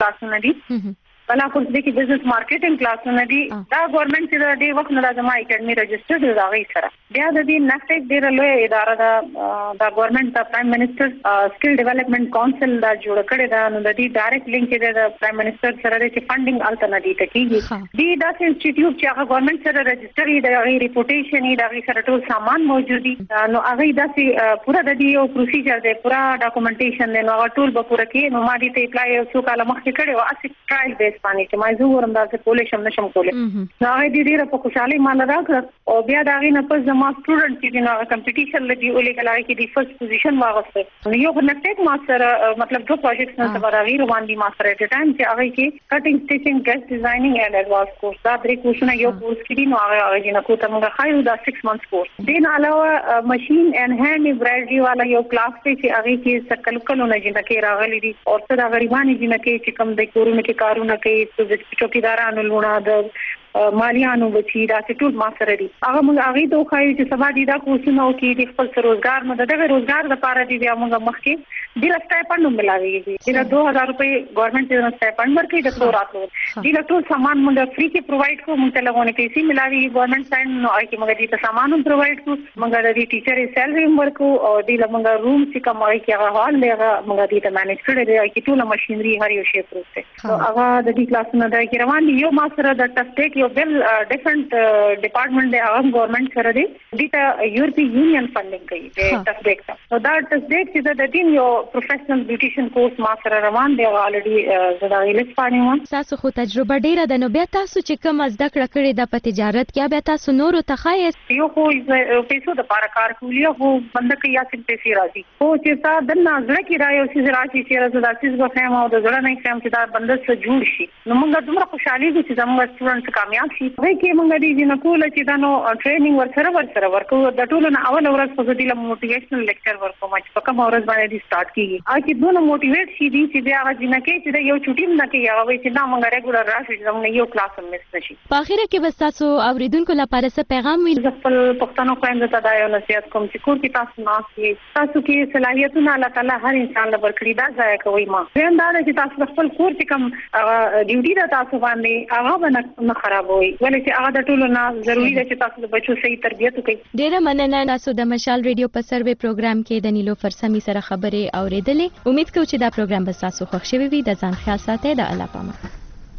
کلاسونه دي بلا خو دې کې بزنس مارکیټینګ کلاسونه دي دا ګورنمنت چې د وخت نه لازمه اکیډمي رجسټرډ راغی سره بیا د دې نفټیک ډېر لوی اداره دا ګورنمنت د پرایم منسٹر سکل ډیولپمنٹ کونسل دا جوړ کړی دا نو د دې ډایرکټ لینک دی د پرایم منسٹر سره د فندینګ الته نه دی تکیږي دی دا انسټیټیوټ چې هغه ګورنمنت سره رجسټر دی د ریپوټیشن دی د سره ټول سامان موجود دي نو هغه داسې پورا د دې یو پروسیجر دی پورا ډاکومنټیشن دی نو هغه ټول به پورا کې نو ما دې ته اپلای څو کال مخکې کړی او اسی ټرایل بیس باندې چې ما زه ورم دا څه کولې شم نشم کولې نو هغه دې ډیره په خوشحالي مان راکړه او بیا دا غي نه پس زما سټوډنټ چې نو کمپټیشن لدی ولې کله کې د فرست پوزیشن واغسته یو کنیکټډ ماستر مطلب دو پروجیکټس نه سره غیر روان دي ماستر اټ ټایم چې هغه کې کټینګ سټیچینګ ګیس ډیزاینینګ اینڈ ایڈوانس کورس دا درې کورسونه یو کورس کې دي نو هغه نه کوته موږ خایو دا 6 months کورس دین علاوه ماشين اینڈ هاند امبرایډري والا یو کلاس چې هغه کې سکل کلو نه جنہ کې راغلي دي او څه دا غریبانی جنہ کې چې کم د کورونو کې کارونه کوي چوکیدارانو لونه د مالیانو بچی دا ټول ما سره دي هغه موږ هغه دوه خایو چې سبا دي دا کورسونه او کې د خپل روزګار نو دغه روزګار لپاره دي بیا موږ مخکې د سټایپند ملاويږي د 2000 روپے ګورنمنت د سټایپند ورکړي د څو راتلو د ټول سامان موږ فری کې پرووایډ کوو موږ ته لګونه پیسې ملاوي ګورنمنت ساين نو هغه کې موږ دې سامان هم پرووایډ کوو موږ د ټیچر سیلري هم ورکو او د موږ روم چې کوم کې هغه حال دی موږ دې ته مانیج کړی دی چې ټول ماشينري هر یو شی پروسه هغه د دې کلاسونو د روان دي یو ماستر د ټسټیک یو بل ډیفرنٹ ډپارټمنٹ دی هغه ګورنمنت سره دی د یورپی یونین فندینګ کوي د ټسټیک نو دا ټسټیک چې د دین یو پروفیشنل بیوټیشن کورس ما سره روان دی الریډي زدا ویلس پانیو تاسو خو تجربه ډیره ده نو بیا تاسو چې کوم زده کړه کړې د په تجارت کې بیا تاسو نورو ته خایې یو خو پیسو د پاره کار کولی خو بند کې یا څه پیسې راځي خو چې تا د نازله کې رايو چې راځي چې زدا چې به فهم او د ځړه نه فهم چې دا بند سره جوړ شي نو موږ دومره خوشحالي دي چې زموږ سټوډنټ کامیاب شي وای کې موږ دې نه کوله چې دا نو ټریننګ ورسره ورکو د ټولو نه اول ورځ په دې له موټیویشنل لیکچر ورکو چې په کوم ورځ باندې دې سٹارټ کیږي او چې دونه موټیویټ شي دي چې بیا هغه نه کې چې یو چټیم نه کې هغه چې دا موږ ریګولر راشي زموږ یو کلاس هم مس نشي په اخر کې بس تاسو اوریدونکو لپاره څه پیغام وي خپل پښتنو کوم ته دا یو نصیحت کوم چې کور کې تاسو ناسي تاسو کې صلاحیتونه الله تعالی هر انسان له ورکړي دا ځای کوي ما زم دا چې تاسو خپل کور کې کوم ډیوټي دا تاسو باندې هغه نه خرابوي ولې چې هغه د ټولو نه ضروری ده چې تاسو د بچو صحیح تربیت وکړئ ډیره مننه تاسو د مشال ریډیو په سروې پروګرام کې د نیلو فرسمي سره خبرې اوریدلې امید کوم چې دا پروګرام به تاسو خوښ شوي وي د ځان خیال ساتئ د الله پامه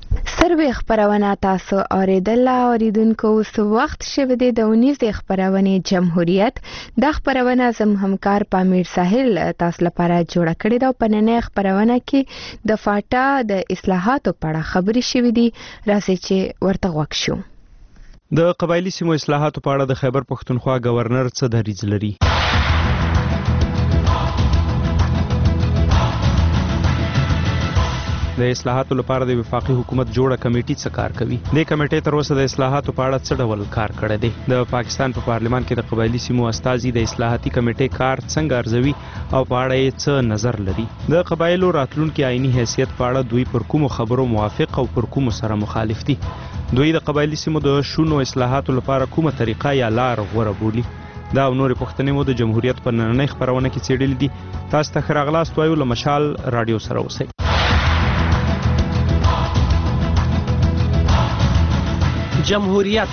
سروې خبرونه تاسو اوریدل اوریدونکو اوس وخت شوه د 19 خبرونه جمهوریت د خبرونه زم همکار پامیر ساحل تاسو لپاره جوړ کړی دا پننه خبرونه کې د فاټا د اصلاحاتو په اړه خبرې شوې دي راځي چې ورته وښیو د قبایلی سیمو اصلاحاتو په اړه د خیبر پښتونخوا گورنر څه دریځ لري د اصلاحاتو لپاره د وفاقي حکومت جوړه کمیټه څه کار کوي د کمیټې تر اوسه د اصلاحاتو په اړه څه ډول کار کړی دی د پاکستان په پارلیمان کې د قبایلی سیمو استازي د اصلاحاتي کمیټې کار څنګه ارزوي او په اړه یې څه نظر لري د قبایلو راتلونکي آئینی حیثیت په اړه دوی پر کومو خبرو موافق او پر کومو سره مخالف دي دوی د قبایلی سیمو د شونو اصلاحاتو لپاره کومه طریقه یا لار غوره بولي دا نور پښتنې مو د جمهوریت په نننۍ خبرونه کې څېړل دي تاسو ته خراغلاست وایو له مشال رادیو سره اوسئ جمهوریت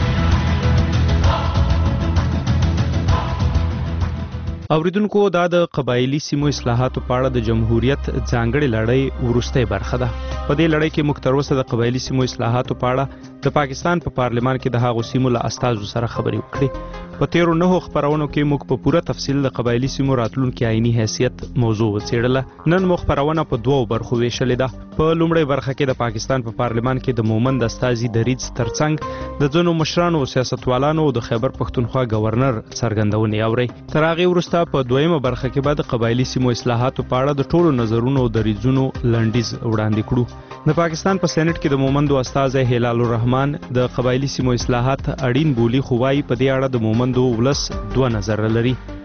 اوریدونکو دا د قبایلی سیمو اصلاحاتو په اړه د جمهوریت ځانګړې لړۍ ورسته برخه ده په دې لړۍ کې موږ تر اوسه د قبایلی سیمو اصلاحاتو په اړه د پاکستان په پارلیمان کې د هغو سیمو له استازو سره خبرې وکړې په تیرو 9 خبرونو کې موږ په پوره تفصیل د قبایلی سیمو راتلونکي آئینی حیثیت موضوع وڅېړله نن موږ خبرونه په دوو برخو ویشلې ده په لومړۍ برخه کې د پاکستان په پارلیمان کې د مومند استازي دریځ ترڅنګ د ځینو مشرانو او سیاستوالانو او د خیبر پښتونخوا گورنر څرګندونې اوري تر هغې وروسته په دویمه برخه کې به د قبایلی سیمو اصلاحاتو په اړه د ټولو نظرونو او دریځونو لنډیز وړاندې کړو د پاکستان په سېنات کې د مومندو استازي هلال الرحمن د قبایلی سیمو اصلاحات اړین بولی خو وايي په دې اړه د مومندو ولس دوه نظر لري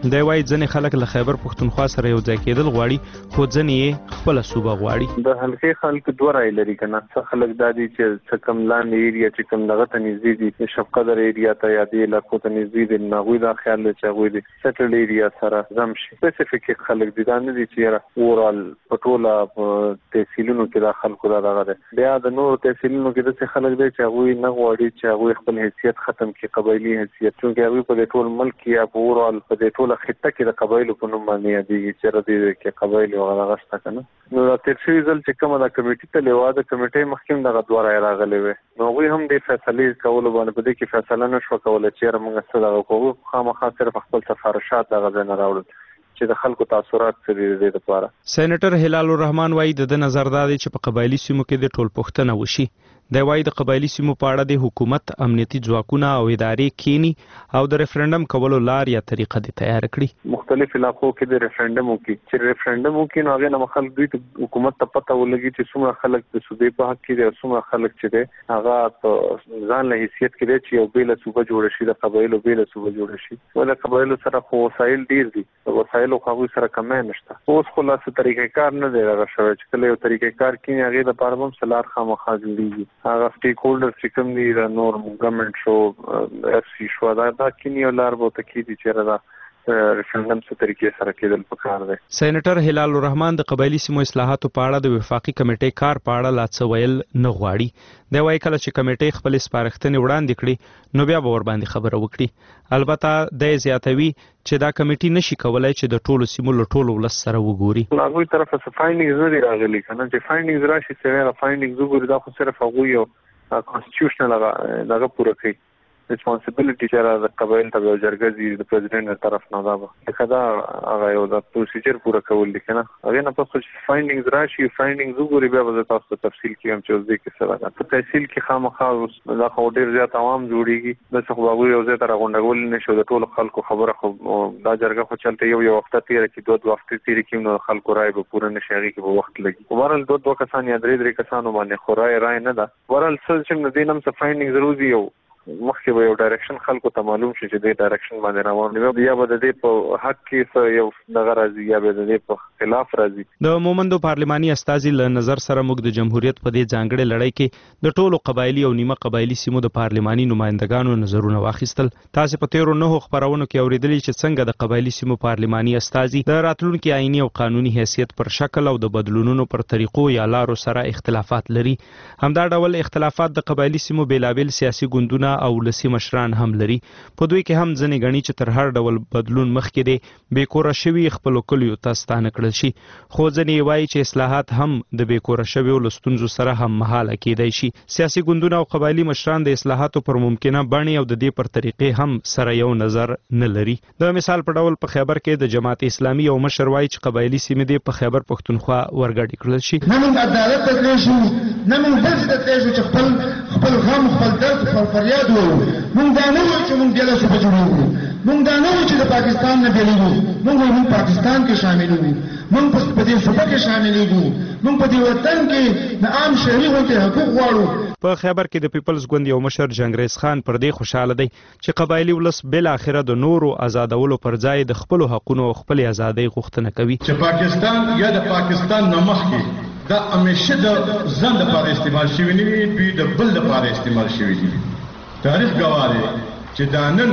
دی وایي ځینې خلک له خیبر پښتونخوا سره یو ځای کېدل غواړي خو ځینې یې خپله صوبه غواړي. د حلقې خلک دوه رای لري که نه. څه خلک دا دي چې څه کم لاندې ایریا چې کوم دغه ته نږدې دي شفقدر ایریا ته یا دې علاقو ته نږدې دي نو هغوی دا خیال دی چې هغوی د سیټلډ ایریا سره ضم شي. سپیسیفیک خلک دي دا نه دي چې یاره اورال په ټوله تحصیلونو کې دا خلکو دا دغه دی. بیا د نورو تحصیلونو کې داسې خلک دی چې هغوی نه غواړي چې هغوی خپل حیثیت ختم کړي، قبایلي حیثیت، چونکې هغوی په دې ټول ملک کې یا په اورال په دې ټوله خطه کې د قبایلو په نوم باندې یادېږي چې دې کې قبایل هغه دغه شته که نه. نو دا تېر شوي ځل چې کومه دا کمیټي تلې وه د کمیټۍ مخکې هم دغه دوه رایې راغلې وې نو هغوی هم دې فیصلې کولو باندې په دې کې فیصله نه شوه کولی چې یاره موږ څه دغه کوو. خامخا صرف خپل سفارشات دغه ځای نه راوړل چې د خلکو تاثرات څه دي د دې لپاره. سېنیټر هلال الرحمن وایي د نظر دا دی چې په قبایلي سیمو کې د ټول پوښتنه وشي. دی وایي د قبایلي سیمو په اړه د حکومت امنیتي ځواکونه او ادارې کینی او د ریفرنډم کولو لار یا طریقه دې تیار کړي. مختلف علاقو کې د ریفرنډم وکړي چې ریفرنډم وکړي نو هغې نه مخکې دوی حکومت ته پته ولګي چې څومره خلک د صوبې په حق کې دي او څومره خلک چې دی هغه په ځان له حیثیت کې دی چې یو بېله صوبه جوړه شي، د قبایلو بېله صوبه جوړه شي. ولې قبایلو سره خو وسایل ډېر دي، د وسایلو خو هغوی سره کمی نشته. اوس خو لا څه طریقې کار نه دی دغه شوی چې کله یو طریقې کار کینی هغې لپاره به هم څه لار خامخا جوړېږي. هغه سټیک هولډر چې کوم دي د نور ګورنمنټ شو اف سی شو دا کینی یو لار به ورته کېږي چې دا ریفرنډم څه طریقې سره کېدل پکار دی. سېنیټر هلال الرحمن د قبایلي سیمو اصلاحاتو په اړه د وفاقي کمیټې کار په اړه لا څه ویل نه غواړي. دی وایي کله چې کمیټې خپلې سپارښتنې وړاندې کړي نو بیا به ورباندې خبره وکړي. البته دی زیاتوي چې دا کمیټې نشي کولای چې د ټولو سیمو له ټولو ولس سره وګوري. له هغوی طرفه څه فاینډینګز نه دي راغلي که نه چې فاینډینګز راشي سویره فاینډینګز وګوري دا خو صرف هغوی یو کانسټیټیوشنل دغه پوره کوي ریسپانسیبلیټي چې د قبایل ته یو جرګه دي د پرزیدنټ له طرف نه دا به لکه دا هغه یو د پروسیجر پوره کول دي که نه. هغې نه پس چې فاینډینګز راشي فاینډینګز وګوري بیا به زه تاسو ته تفصیل کړم چې اوس دې کې څه ده. په تحصیل کې خامخا دا خو ډېر زیات عوام جوړېږي داسې خو هغوی یو ځای ته راغونډولی نه شي. د ټولو خلکو خبره خو دا جرګه خو چلته یو وخته تېره کړي دوه وخته تېرې کړي نو د خلکو رایې به پوره نه شي، هغې کې به وخت لګي. خو بهرحال دوه کسان یا درې کسانو باندې خو رایې نه ده. بهرحال څه چې د دې نه هم څه فاینډینګز روزي یو مخکې به یو ډایرکشن خلکو ته معلوم شي چې دې ډایرکشن باندې روان دي یا به د دې په حق کې یو دغه راځي یا به د دې په خلاف راځي. د مومندو پارلماني استازي له نظر سره موږ د جمهوریت په دې ځانګړې لړۍ کې د ټولو قبایلي او نیمه قبایلي سیمو د پارلماني نمایندګانو نظرونه واخیستل. تاسو په تیرو 9 خبرونو کې اوریدلی چې څنګه د قبایلي سیمو پارلماني استازي د راتلونکي آئینی او قانوني حیثیت پر شکل او د بدلونونو پر طریقو یا لارو سره اختلافات لري. همدا ډول اختلافات د قبایلي سیمو بیلابل سیاسي ګوندونه او لسی مشران هم لري. په دوی کې هم ځنې غني چې تر هر ډول بدلون مخکې دي بې کوره شوي خپل کلیو ته ستانه کړل شي، خو ځنې وایي چې اصلاحات هم د بې کوره شویو له ستونزو سره هم مهاله کېدای شي. سیاسي ګوندونه او قبایلي مشران د اصلاحاتو پر ممکنه بڼې او د دې پر طریقې هم سره یو نظر نه لري. د مثال په ډول په خیبر کې د جماعت اسلامي یو مشر وایي چې قبایلي سیمې دې په خیبر پښتونخوا ورګډې کړل شي. نه موږ عدالت ته تللی شو، نه موږ داسې ته تللی شو چې خپل غم خپل درد خپل فریاد ووایو. موږ دا نه وایو چې موږ بېله صوبه جوړوو، موږ دا نه وایو چې د پاکستان نه بېلېږو. موږ وایو موږ پاکستان کې شاملېږو، موږ په دې صوبه کې شاملېږو، موږ په دې وطن کې د عام شهري غوندې حقوق غواړو. په خیبر کې د پیپلز ګوند یو مشر جنګریز خان پر دې خوشاله دی چې قبایلي ولس بالاخره د نورو آزادولو پر ځای د خپلو حقونو او خپلې ازادۍ غوښتنه کوي. چې پاکستان یا د پاکستان نه مخکې دا همیشه د ځان لپاره استعمال شوي نه وي، دوی د بل لپاره استعمال شوي دي. تاریخ ګواه دی چې دا نن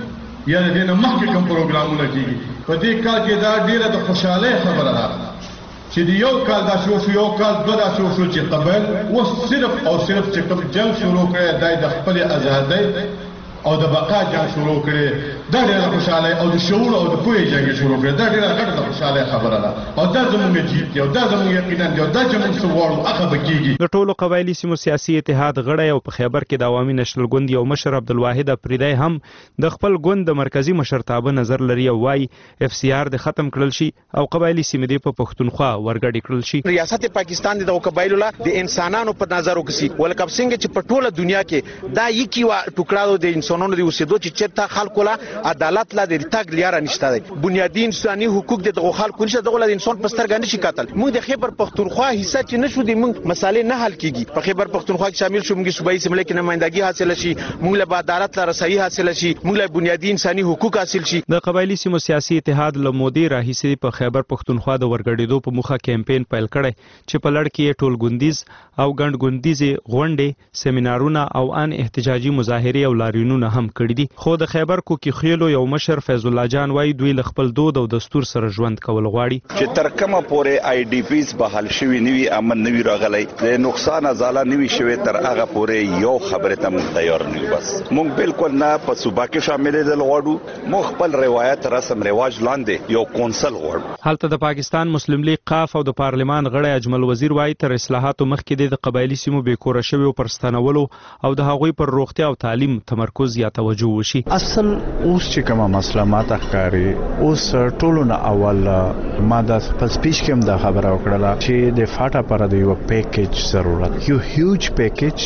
یا د دې نه مخکې کوم پروګرامونه کېږي په دې کال کې دا ډېره د خوشحالۍ خبره ده چې د یو کال دا شو یو کال دوه دا شو چې قبایل اوس صرف او صرف چې کوم جنګ شروع کړی دی د خپلې ازادۍ او د بقا جنګ شروع کړی دا ډېره خوشحالۍ او د شعور او د پوهې جنګ شروع کړی دا ډېره غټه د خوشحالۍ خبره ده او دا زموږ جیب دی او دا زموږ یقینا دی او دا چې موږ څه غواړو هغه به کېږي. د ټولو قبایلي سیمو سیاسي اتحاد غړی او په خیبر کې د عوامي نشنل ګوند یو مشر عبدالواحد افریدی هم د خپل ګوند د مرکزي مشرتابه نظر لري او وایي اف سی آر د ختم کړل شي او قبایلي سیمې دې په پښتونخوا ورګډې کړل شي. ریاست پاکستان د قبایلو لا د انسانانو په نظر وکړي ولکه څنګه چې په ټوله دنیا کې دا یکی وا ټوکړه د انسانانو د اوسېدو چې چېرته خلکو لا عدالت لا د تاګ لیاره نشته دی بنیادی انساني حقوق د خلکو نشه دغه د انسان په سترګه نشي کتل موږ د خیبر پختونخوا حصہ چې نشو د موږ مسالې نه حل کیږي په خیبر پختونخوا کې شامل شو موږ صوبایي سیمه کې نمائندګي حاصل شي موږ له عدالت له رسایي حاصل شي موږ له بنیادی انساني حقوق حاصل شي د قبایلی سیمو سیاسي اتحاد له مودې راهیسې په خیبر پختونخوا د ورګړېدو په موخه کمپاین پیل کړی چې په لړ کې ټول ګوندیز او ګڼ ګوندیزې غونډې سیمینارونه او ان احتجاجي مظاهرې او لاریونونه هم کړي دي خو د خیبر کوکي خیلو یو مشر فیض الله جان وايي دوی له خپل دود او دستور سره ژوند کول غواړي چې تر کومه پورې آی ډی پیز بحال شوی نوی امن نوی راغلی د نقصان ازاله نوی شوی تر هغه پورې یو خبره ته مونږ تیار نه بس مونږ بالکل نه په صوبا کې شامل دي غواړو مونږ خپل روایت رسم رواج لاندې یو کونسل غواړو حالته د پاکستان مسلم لیگ قاف او د پارلمان غړی اجمل وزیر وايي تر اصلاحاتو مخکې د قبایلی سیمو بیکوره شوی او پرستانولو او د هغوی پر روغتیا او تعلیم تمرکز یا توجه وشي اصل اوس چې کومه مسله ماته ښکاري اوس ټولو نه اول ما د خپل سپیچ کې هم دا خبره وکړه چې د فاټا پر د یو پیکیج ضرورت یو هیوج پیکیج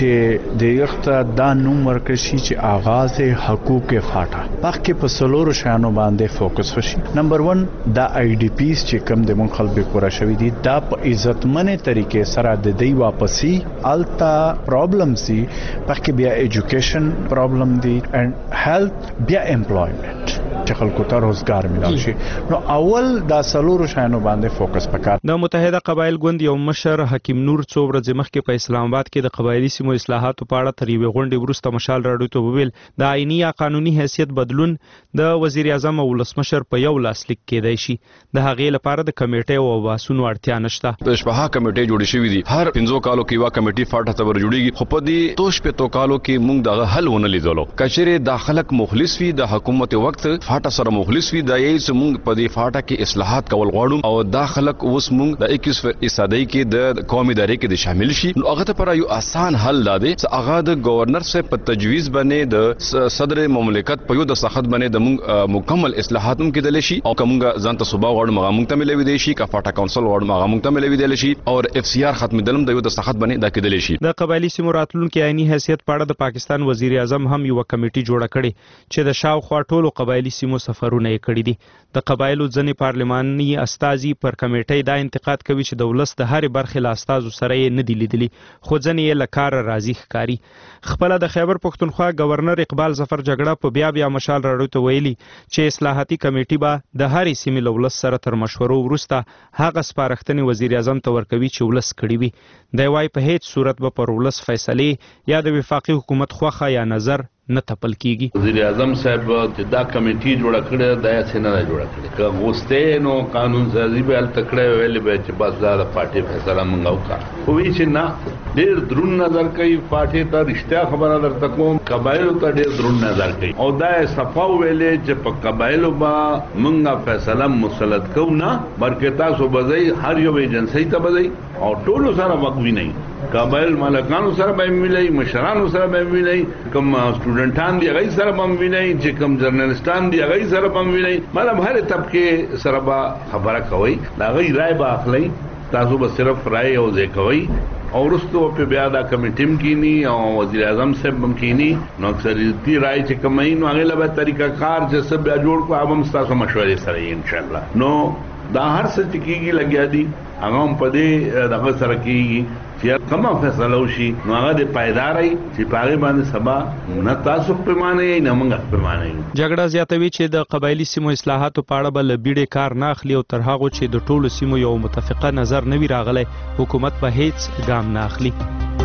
چې د یخت دا نوم ورکړي چې آغاز حقوق فاټا پخې په سلورو شانو باندې فوکس وشي نمبر 1 دا آی ډی پیز چې کوم د مون خلک کورا شوی دي دا په عزتمنه طریقې سره د دی واپسی التا پرابلم سي پخې بیا ایجوکیشن پرابلم دي and health بیا امپلویمنت چې خلکو ته روزګار ملو شي نو اول دا سلورو شانو باندې فوکس وکړ د متحده قبایل ګوند یو مشر حکیم نور څو ورځې مخکې په اسلام آباد کې د قبایلی سیمو اصلاحاتو په اړه تر یوې غونډې وروسته مشال راډیو ته وویل د آئینی یا قانوني حیثیت بدلون د وزیر اعظم او ولسمشر په یو لاسلیک کېدای شي د هغې لپاره د کمیټې او باسونو اړتیا نشته شپه کمیټې جوړې شوې دي هر 5 کالو کې وا کمیټې فاټه ته ورجوړيږي خو په دې توش په تو کالو کې موږ دغه حل ونه لیدلو کچېره د خلک مخلص وي د حکومت وخت فاټه سره مخلص وي د یې سمونږ په دې فاټه کې اصلاحات کول غواړو او دا خلک اوس موږ د 21% کې د قومي ادارې کې د شامل شي نو هغه ته پر یو آسان حل لاده چې هغه د گورنر سے په تجویز باندې د صدر مملکت په یو د سخت باندې د مکمل اصلاحات هم کېدل شي او کومه ځان ته صوبا غواړو هغه موږ ته ملوي دي شي کا فاټه کونسل غواړو هغه موږ ته ملوي دي شي او اف سی آر ختم دلم د یو د سخت باندې دا کېدل شي د قبایلی سیمو راتلونکو عیني حیثیت په اړه د پاکستان وزیر اعظم هم یو کمیټي جوړه کړې چې د شاوخوا ټولو قبایلی سیمو سفرونه یې کړی دي د قبایلو ځنې پارلماني استازي پر کمیټې دا انتقاد کوي چې د ولس د هرې برخې له استازو سره یې نه دي لیدلي خو ځنې یې له کاره راضي ښکاري خپله د خیبر پښتونخوا گورنر اقبال ظفر جګړه په بیا مشال راډیو ته ویلي چې اصلاحاتي کمیټې به د هرې سیمې له ولس سره تر مشورو وروسته هغه سپارښتنې وزیر اعظم ته ورکوي چې ولس کړي وي دی وايي په هیڅ صورت به پر ولس فیصلې یا د وفاقي حکومت خوښه یا نظر نه تپل کیږي وزیر اعظم صاحب چې دا کمیټي جوړه کړې دا یې څنګه جوړه کړې که غوسته نو قانون سازي به تکړه ویل به چې بس دا پارټي فیصله منغو کا خو وی چې نه ډېر درون نظر کوي پارټي ته رښتیا خبره درته کوم قبایل ته ډېر درون نظر کوي او دا صفا ویلې چې په قبایل با منغه فیصله مسلط کو نه بلکې تاسو بځای هر یو ایجنسی ته بځای او ټول سره وقوي نه قبایل مالکانو سره به ملي مشرانو سره به ملي کوم سټوډنټان دی هغه سره به ملي چې کوم جرنالستان دی هغه سره به ملي مطلب هر طبقه سره به خبره کوي دا غي رائے به اخلي تاسو به صرف رائے او ځای کوي او رستو په بیا دا کمیټیم کینی او وزیر اعظم صاحب هم کینی نو اکثریتی رائے چې کومای نو هغه له طریقہ کار چې سب بیا جوړ کو عوام تاسو مشورې سره ان شاء الله نو دا هر څه چې کیږي لګیا دي هغه په دې دغه سره کیږي چې کومه فیصله وشي نو هغه د پایداري چې پاره باندې سبا نه تاسو په معنی نه موږ په معنی جګړه زیاتوي چې د قبایلی سیمو اصلاحاتو په اړه بل بیډه کار نه اخلي او تر هغه چې د ټولو سیمو یو متفقه نظر نه وی راغلی حکومت په هیڅ ګام نه اخلي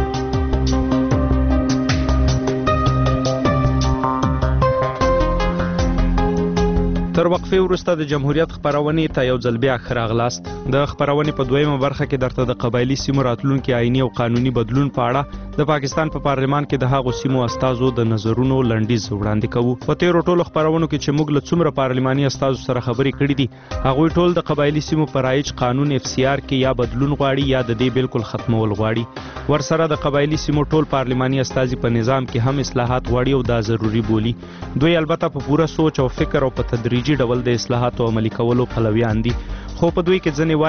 تر وقفه وروسته د جمهوریت خبرونې ته یو ځل بیا راغلاست د خبرونې په دویمه برخه کې درته د قبایلی سیمو راتلونکي آئینی او قانوني بدلون په اړه د پاکستان په پارلمان کې د هغو سیمو استازو د نظرونو لنډیز وړاندې کوو په تیرو ټولو خبرونو کې چې موږ له څومره پارلماني استازو سره خبرې کړې دي هغوی ټول د قبایلی سیمو په رایج قانون اف سی آر کې یا بدلون غواړي یا د دې بالکل ختمول غواړي ورسره د قبایلی سیمو ټول پارلماني استازي په نظام کې هم اصلاحات غواړي او دا ضروري بولي دوی البته په پوره سوچ او فکر او په تدریجي ډول د اصلاحاتو عملي کولو پلویان دي خو په دوی کې ځنې وایي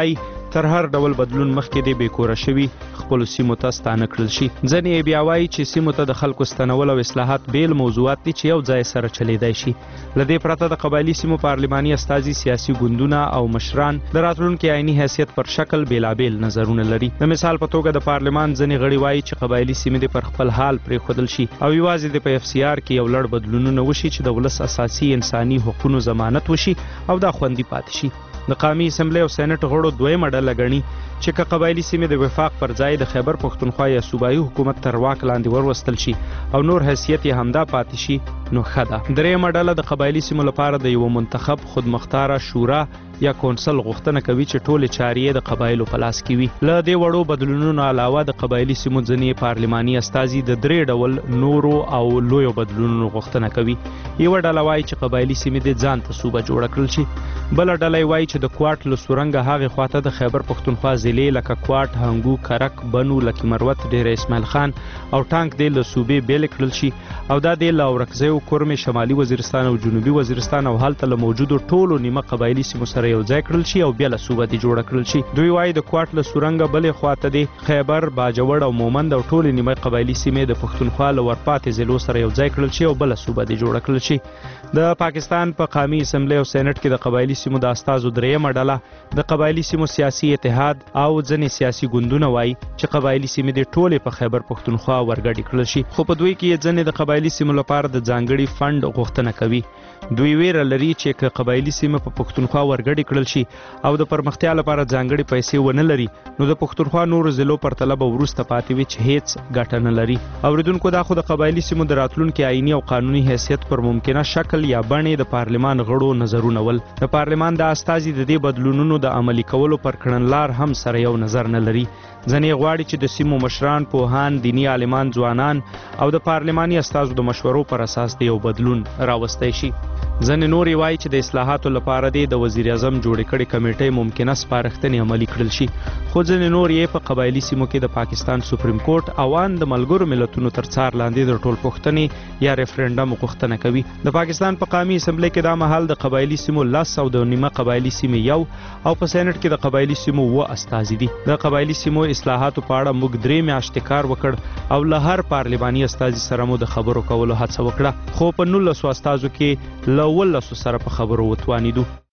تر هر ډول بدلون مخکې د بیکوره شوي خپل سیمو ته ستانه کړل شي. ځنې یې بیا وایي چې سیمو ته د خلکو ستنول او اصلاحات بیل موضوعات دي چې یو ځای سره چلیدای شي. له دې پرته د قبایلي سیمو پارلماني استازي، سیاسي ګوندونه او مشران د راتلونکي عیني حیثیت پر شکل بیلابیل نظرونه لري. د مثال په توګه د پارلمان ځینې غړي وایي چې قبایلي سیمې دې پر خپل حال پرېښودل شي او یوازې د په FCR کې یو لړ بدلونونه وشي چې د ولس اساسي انساني حقوقو ضمانت وشي او دا خوندي پاتې شي. د قومي اسمبلی او سېنات غړو دویمه ډله ګڼي چې که قبایلي سیمې د وفاق پر ځای د خیبر پښتونخوا یا صوبایي حکومت تر واک لاندې وروستل شي او نور حیثیت یې همدا پاتې شي نو ښه ده. درېیمه ډله د قبایلي سیمو لپاره د یوه منتخب خودمختاره شورا یا کونسل غوښتنه کوي چې ټولې چارې د قبایلو په لاس کې وي. له دې وړو بدلونونو علاوه د قبایلي سیمو ځینې پارلماني استازي د 3 ډول نورو او لویو بدلونونو غوښتنه کوي. یوه ډله وایي چې قبایلي سیمې د ځان ته صوبه جوړه کړل شي. بله ډله وایي چې د کوټ له سورنګه هغې خواته د خیبر پښتونخوا ضلعې لکه کوټ، هنګو، کرک، بنو، لکي مروت، ډیره اسماعیل خان او ټانک دې له صوبې بیل کړل شي او دا دې له اورکزیو، کورمې، شمالي وزیرستان او جنوبي وزیرستان او هلته له موجودو ټولو نیمه قبایلي سیمو سره یو ځای کړل شي او بیا له صوبه دې جوړه کړل شي. دوی وایي د کوټ له سورنګه بلې خواته دې خیبر، باجوړ او مومند او ټولې نیمه قبایلي سیمې د پښتونخوا له ورپاتې ضلعو سره یو ځای کړل شي او بله صوبه دې جوړه کړل شي. د پاکستان په قومي اسمبلی او سېنات کې د قبایلي سیمو د استازو درېیمه ډله د قبایلي سیمو سیاسي اتحاد او ځینې سیاسي ګوندونه وایي چې قبایلي سیمې دې ټولې په خیبر پښتونخوا ورګډې کړل شي، خو په دوی کې ځینې د قبایلي سیمو لپاره د ځانګړي فنډ غوښتنه کوي. دوی ویره لري چې که قبایلي سیمه په پښتونخوا ورګډې کړل شي او د پرمختیا لپاره ځانګړي پیسې ونه لري نو د پښتونخوا نورو ضلعو پرتله به وروسته پاتې وي چې هیڅ ګټه نه لري. اوریدونکو دا خو د قبایلي سیمو د راتلونکي آئیني او قانوني حیثیت پر ممکنه شکل یا بڼې د پارلمان غړو نظرونه ول. د پارلمان د استازي د دې بدلونونو د عملي کولو پر کړنلار هم سره یو نظر نه لري. ځینې غواړي چې د سیمو مشران، پوهان، دیني عالمان، ځوانان او د پارلماني استازو د مشورو پر اساس د یو بدلون راوستی شي. ځینې نور وایي چې د اصلاحاتو لپاره د وزیر اعظم جوړې کړې کمیټې ممکنه سپارښتنې عملي کړل شي، خو ځینې نور یې په قبایلي سیمو کې د پاکستان سپریم کورټ او ان د ملګرو ملتونو تر څار لاندې د ټولپوښتنې یا ریفرنډم غوښتنه کوي. د پاکستان په قومي اسمبلی کې دا مهال د قبایلي سیمو 10 او د نیمه قبایلي سیمې یو او په سېنات کې د قبایلي سیمو 7 استازي دي. د قبایلي سیمو اصلاحاتو په اړه موږ 3 میاشتې کار وکړ او له هر پارلماني استازي سره مو د خبرو کولو هڅه وکړه، خو په 19 استازو کې له 12 سره په خبرو وتوانیدو.